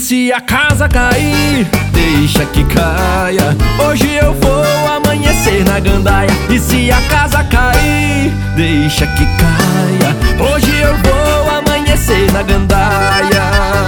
se a casa cair, deixa que caia. Hoje eu vou amanhecer na gandaia. E se a casa cair, deixa que caia. Hoje eu vou amanhecer na gandaia.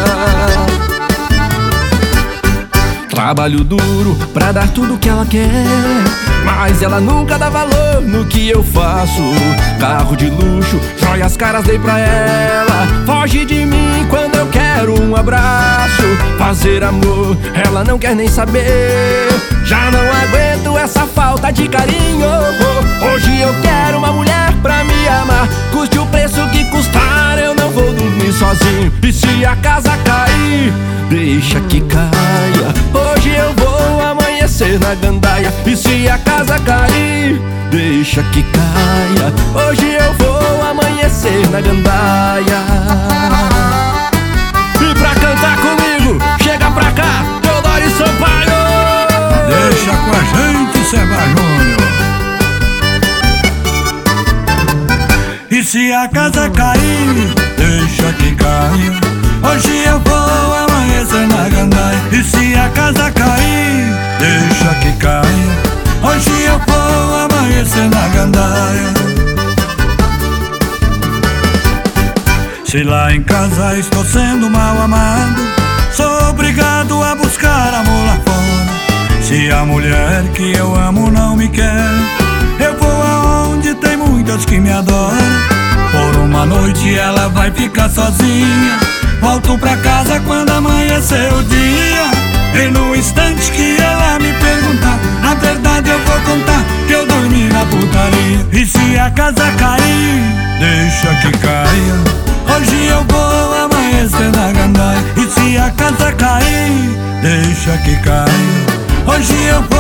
Trabalho duro pra dar tudo que ela quer, mas ela nunca dá valor no que eu faço. Carro de luxo, joias caras dei pra ela. Foge de mim quando eu quero um abraço. Fazer amor, ela não quer nem saber. Já não aguento essa falta de carinho. Hoje eu quero uma mulher pra me amar. Custe o preço que custar, eu não vou dormir sozinho. E se a casa cair, deixa que caia. Hoje eu vou amanhecer na gandaia. E se a casa cair, deixa que caia. Hoje eu vou amanhecer na gandaia. E pra cantar comigo, chega pra cá, Teodoro Sampaio. Deixa com a gente, Seba Júnior. E se a casa cair, deixa que caia. Hoje eu vou amanhecer na gandaia. E se a casa cair, deixa que caia. Hoje eu vou amanhecer na gandaia. Se lá em casa estou sendo mal amado, sou obrigado a buscar amor lá fora. Se a mulher que eu amo não me quer, eu vou aonde tem muitas que me adoram. Por uma noite ela vai ficar sozinha. Volto pra casa quando amanhecer o dia. E no instante que ela me perguntar, a verdade eu vou contar que eu dormi na putaria. E se a casa cair, deixa que caia. Hoje eu vou amanhecer na gandaia. E se a casa cair, deixa que caia. Hoje eu vou